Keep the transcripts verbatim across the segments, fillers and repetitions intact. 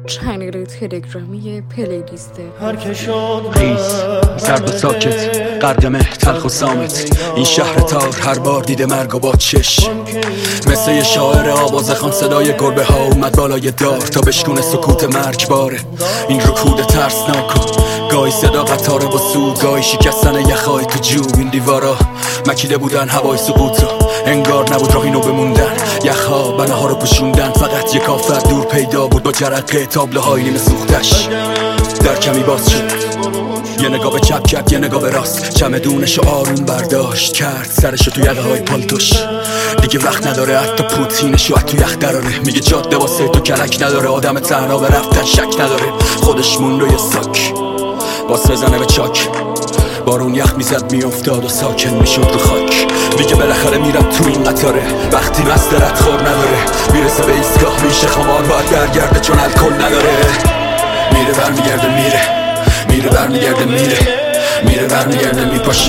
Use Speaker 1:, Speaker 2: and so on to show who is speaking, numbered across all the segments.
Speaker 1: چنل تلگرامی پلیلیسته
Speaker 2: خیز زرد و ساکت قدمه تلخ و سامت این شهر تار هر بار دیده مرگ و با چش مثل یه شاعر آواز خان صدای گربه ها اومد بالای دار تا بشکونه سکوت مرگ باره این رکود ترسناک و گاهی صدا قطاره با سود گاهی شکستن یخهای تو جو این دیوارا مکیده بودن هوای سقوط رو انگار نبود راهی نو بموندن یخها بنه ها رو پوشوندن فقط یک کافر دور پیدا بود با جرقه تابلوهای نیمه سوختش در کمی باز شد یه نگاه به چپ کرد یه نگاه به راست چمدونشو آروم برداشت کرد سرشو تو یقه های پالتوش دیگه وقت نداره حتی پوتینشو تو یخ دراره میگه جاده واسه تو کلک نداره آدم تنها به رفتن شک نداره خودش مون رو یه ساک باز بزنه به چاک بارون یخ میزد میافتاد و ساکن میشد رو خاک میگه بالاخره میرم تو این قطاره وقتی مست ردخور نداره میرسه به ایستگاه میشه خمار باید برگرده چون الکل نداره میره برمیگرده میره میره برمیگرده میره میره برمیگرده میپاشه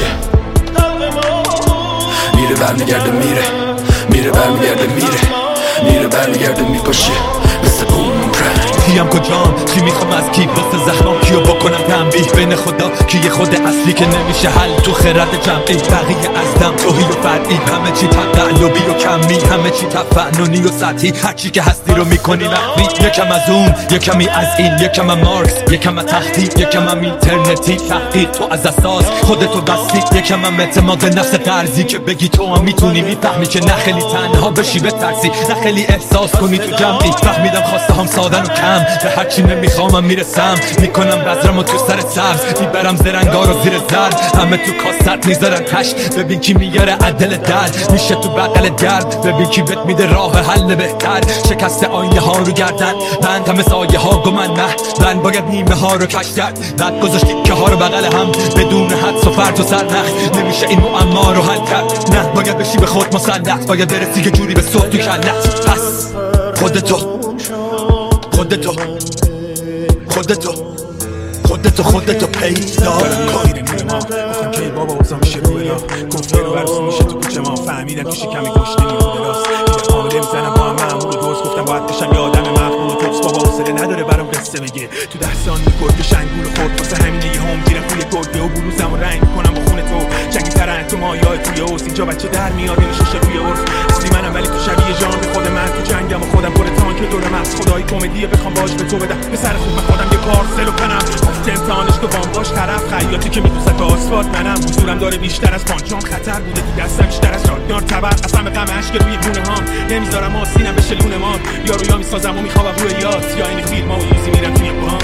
Speaker 2: میره برمیگرده میره میره برمیگرده میره میره برمیگرده میپاشه مثل بومرنگ
Speaker 3: کیم کجام چی میخوام از کی واسه زخمام کیو بکنم تنبیه بین خدا کی خود اصلی که نمیشه حل تو خرد جمعی بقیه از دم توهی و فرعی همه چی تقلبی و کمی همه چی تفننی و سطحی هرچی که هستی رو میکنی مخفی یکم از اون یکمی از این یکم از مارکس یکم از تحقیق یکم از اینترنتی تحقیق تو از اساس خودتو بستی یکم از اعتماد به نفس قرضی که بگی تو هم میتونی میفهمی که نه خیلی تنها بشی بترسی نه خیلی احساس کنی تو جمعی فهمیدم خواسته هم سادن و کم به هرچی نمیخوامم میرسم میکنم بذرمو تو سر سبز میبرم زرنگار و زیر زرد همه تو کاست میذارن تش ببین کی میاره عدل درد میشه تو بغل درد ببین کی بهت میده راه حل بهتر شکست آینه ها رو گردن بند همه سایه ها گمن نه من باید نیمه ها رو کش کرد بعد گذاشتی که ها رو بغل هم بدون حدس و فرد و سرنخ نمیشه این معما رو حل کرد نه باید بشی به خود مسلط باید برسی یه جوری به صوت تو کلت پس خودتو خودتو خودتو خودتو خودتو پیدا
Speaker 4: کاری نمیره ما گفتم که بابا اوزا میشه رو برا گفت رو برسون میشه تو کوچه ما فهمیدم که شکمی گشته نیرو دراست یه آمده میزنم با هم معمول و دوست گفتم باید بشم یه آدم مقبول و توبس بابا حوصله نداره برام قصه بگه تو ده ثانیه گرگ شنگول خورد واسه همینه یه هم گیرم توی گرگه و بلوزم و رنگ میکنم با خون تو جنگی ترن تو مایای توی اوز اینجا بچه در میاد این شوشه روی عرف اصلی منم ولی تو شبیه جان به خود من تو جنگم و خودم پر تانک دور مغز خدای کمدیه بخوام باش به تو بدم به سر خوب من خودم یه پارسل و کنم گفت امتحانش تو وام باش طرف خیاطی که میدوزه به آسفالت منم حضورم داره بیشتر از پانچام خطر بوده تو دستم بیشتر از شادیار تبر اصلا به غم اشک روی گونه هام نمیذارم آسینم بشه لونه مان یارو یا میسازم و میخوابم روی یاد یا این فیلم ها و یوزی میرم توی بام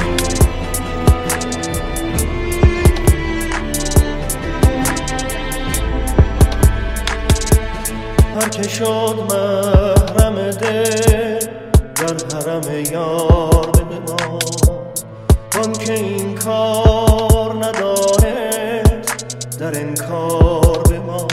Speaker 5: هر که شد محرم دل در حرم یار بمان آن که این کار ندانست در انکار بمان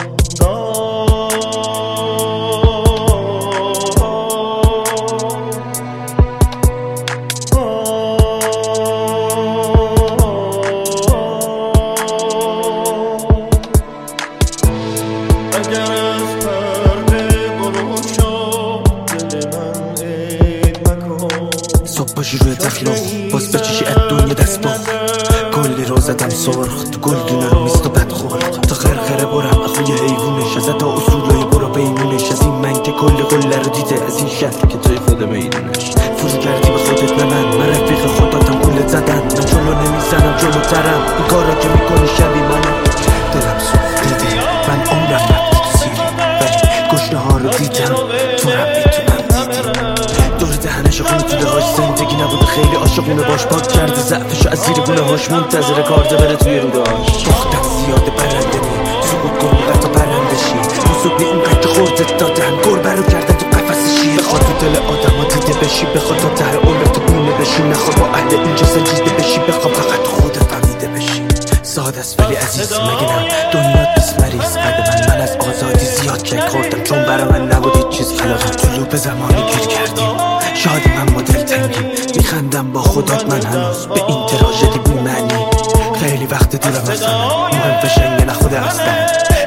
Speaker 6: باشی روی تفلو باز بچشی از دنیا دست با کلی رو زدم سرخ تو گل دونم میست و بد خورد تا خرخره برم اخوی حیوونش از ادا اصولای برا بیمونش از این من که کل قله رو دیده از این شهر که توی خود میدونش فرو کردی به خودت نه من من رفیق خوداتم گولت زدن من جلو نمیزنم جلو ترم این کارا که میکنی شبی منم دلم سوخت دیده من عمرم رفتی تو سیری ولی گشنه ها رو دیدم تو هم میتونم دور دهنشو خونی تو دهاش زندگی نبوده خیلی عاشقونه باش پاک کرده ضعفشو از زیر گونه هاش منتظر کارده بره توی روداش باختم زیاده برنده نی سقوط کن تا برنده شی موسوقی اونقدر خوردت دادن گربه رو کردن تو قفصشی بخواد تو دل آدم ها دیده بشی بخواد تا ته اولت تو بونه بشی نخواد با اهل اینجا سنجیده بشی بخواد فقط خودت فهمیده بشی ساده است ولی عزیز مگه نه دنیا بسمریز قد من من از آزادی زیاد چک خوردم چون برای من نبود هیچ چیز خلاقم تو لوپ زمانی گیر کردیم شادی من مدل تنگیم میخندم با خودت من هنوز به این تراژدی بی معنی خیلی وقت دورم از همه مهم فشنگ نه خود هستم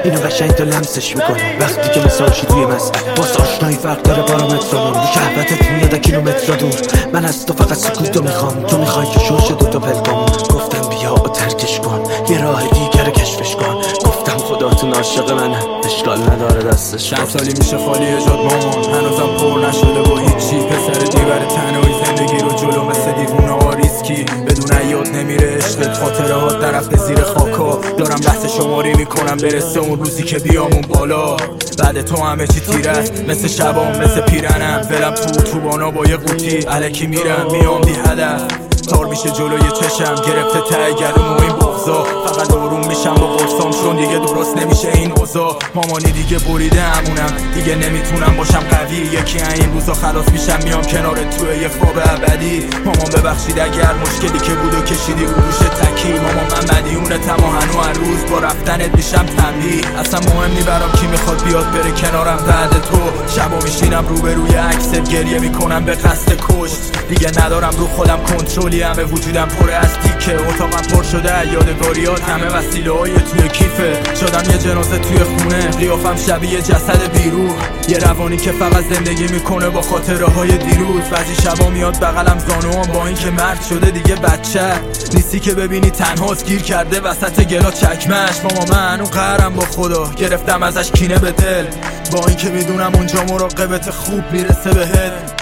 Speaker 6: اینو قشنگ تو لمسش میکنه وقتی که مثالشی توی مسئله باز آشنایی فرق داره بارامترانون رو شهوتت میاد کیلومتر دور من از تو فقط سکوتو میخوام تو میخوای که شوش دوتا پلکامون گفتم بیا و ترکش کن یه راه دیگر کشفش کن گفتم خداتون عاشق منه اشکال نداره دستش
Speaker 3: چند سالی میشه خالی جاد مامان هنوزم پر نشده با هیچی پسر دیور تنهایی زندگی رو جلو مثل دیوونه ها ریسکی بدون یاد نمیره عشقت خاطره ها درفت زیر خاکا دارم بحث شماری میکنم برسه اون روزی که بیام اون بالا بعد تو همه چی تیر است مثل شبام مثل پیرنم ولم تو تو بانا با یه قوطی الکی میرم میام بی هدف تار میشه جلوی چشم گرفته ته گلوم و این بغضا فقط آروم میشم با قرصام چون دیگه درست نمیشه این اوضاع مامانی دیگه بریده همونم دیگه نمیتونم باشم قوی یکی این روزا خلاص میشم میام کنارت توی یه خواب ابدی مامان ببخشید اگر مشکلی که بود و کشیدی رو روش تکی مامان من مدیونتم و هنو هر روز با رفتنت میشم تنبیه اصلا مهم نی برام کی میخواد بیاد بره کنارم بعد تو شبا میشینم روبروی عکست گریه میکنم به قصد کشت دیگه ندارم رو خودم کنترل همه وجودم پر از تیکه اتاقم پر شده یادگاریات همه وسیله های توی کیفه شدم یه جنازه توی خونه قیافم شبیه جسد بیروح یه روانی که فقط زندگی میکنه با خاطره های دیروز بعضی شبا میاد بغلم زانوام با اینکه مرد شده دیگه بچه نیستی که ببینی تنهاست گیر کرده وسط گلا چکمش ماما من اون قهرم با خدا گرفتم ازش کینه به دل با اینکه میدونم اونجا مراقبت خوب میرسه بهت